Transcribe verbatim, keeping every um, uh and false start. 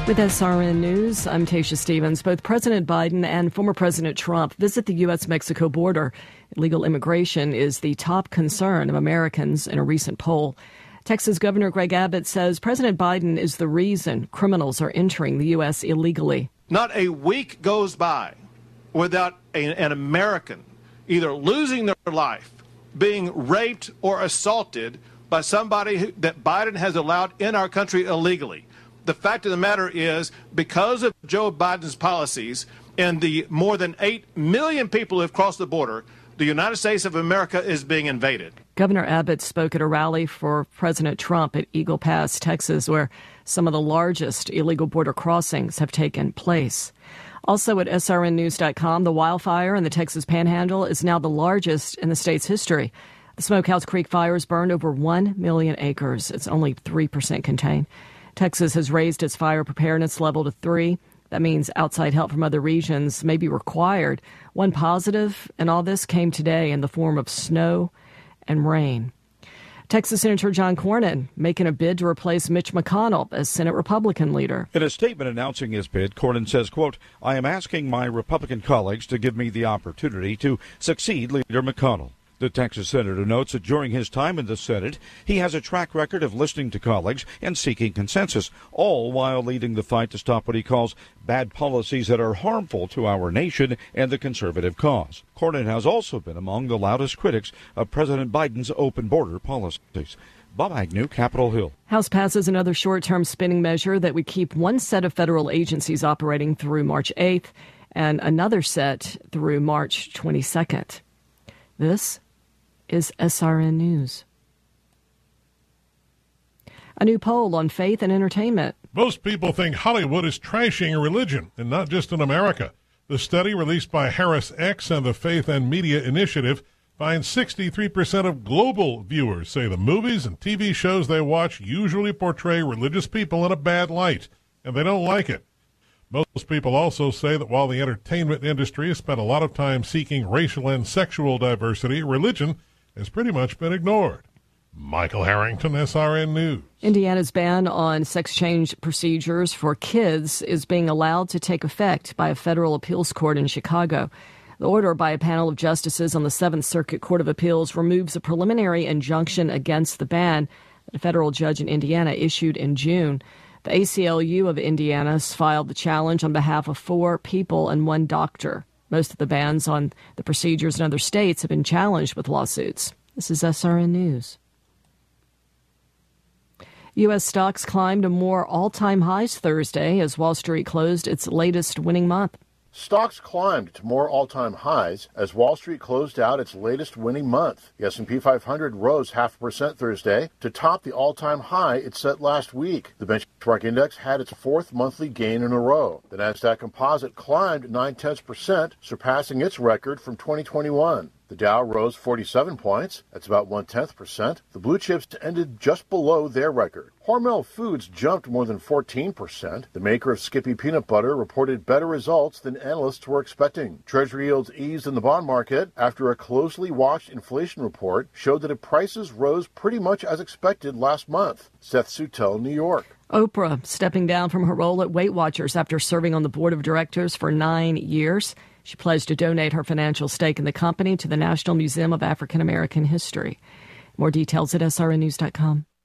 With S R N News, I'm Tasha Stevens. Both President Biden and former President Trump visit the U S Mexico border. Illegal immigration is the top concern of Americans in a recent poll. Texas Governor Greg Abbott says President Biden is the reason criminals are entering the U S illegally. Not a week goes by without a, an American either losing their life, being raped or assaulted by somebody who, that Biden has allowed in our country illegally. The fact of the matter is, because of Joe Biden's policies and the more than eight million people who have crossed the border, the United States of America is being invaded. Governor Abbott spoke at a rally for President Trump at Eagle Pass, Texas, where some of the largest illegal border crossings have taken place. Also at S R N news dot com, the wildfire in the Texas Panhandle is now the largest in the state's history. The Smokehouse Creek fires burned over one million acres. It's only three percent contained. Texas has raised its fire preparedness level to three. That means outside help from other regions may be required. One positive in all this came today in the form of snow and rain. Texas Senator John Cornyn making a bid to replace Mitch McConnell as Senate Republican leader. In a statement announcing his bid, Cornyn says, quote, "I am asking my Republican colleagues to give me the opportunity to succeed Leader McConnell." The Texas senator notes that during his time in the Senate, he has a track record of listening to colleagues and seeking consensus, all while leading the fight to stop what he calls bad policies that are harmful to our nation and the conservative cause. Cornyn has also been among the loudest critics of President Biden's open border policies. Bob Agnew, Capitol Hill. House passes another short-term spending measure that would keep one set of federal agencies operating through March eighth and another set through March twenty-second. This is S R N News. A new poll on faith and entertainment. Most people think Hollywood is trashing religion, and not just in America. The study released by Harris X and the Faith and Media Initiative finds sixty-three percent of global viewers say the movies and T V shows they watch usually portray religious people in a bad light, and they don't like it. Most people also say that while the entertainment industry has spent a lot of time seeking racial and sexual diversity, religion has pretty much been ignored. Michael Harrington, S R N News. Indiana's ban on sex change procedures for kids is being allowed to take effect by a federal appeals court in Chicago. The order by a panel of justices on the Seventh Circuit Court of Appeals removes a preliminary injunction against the ban that a federal judge in Indiana issued in June. The A C L U of Indiana filed the challenge on behalf of four people and one doctor. Most of the bans on the procedures in other states have been challenged with lawsuits. This is S R N News. U S stocks climbed to more all-time highs Thursday as Wall Street closed its latest winning month. Stocks climbed to more all-time highs as Wall Street closed out its latest winning month. The S and P five hundred rose half a percent Thursday to top the all-time high it set last week. The benchmark index had its fourth monthly gain in a row. The Nasdaq Composite climbed nine-tenths percent, surpassing its record from twenty twenty-one. The Dow rose forty-seven points. That's about one-tenth percent. The blue chips ended just below their record. Hormel Foods jumped more than fourteen percent. The maker of Skippy Peanut Butter reported better results than analysts were expecting. Treasury yields eased in the bond market after a closely watched inflation report showed that prices rose pretty much as expected last month. Seth Sutel, New York. Oprah stepping down from her role at Weight Watchers after serving on the board of directors for nine years. She pledged to donate her financial stake in the company to the National Museum of African American History. More details at S R N news dot com.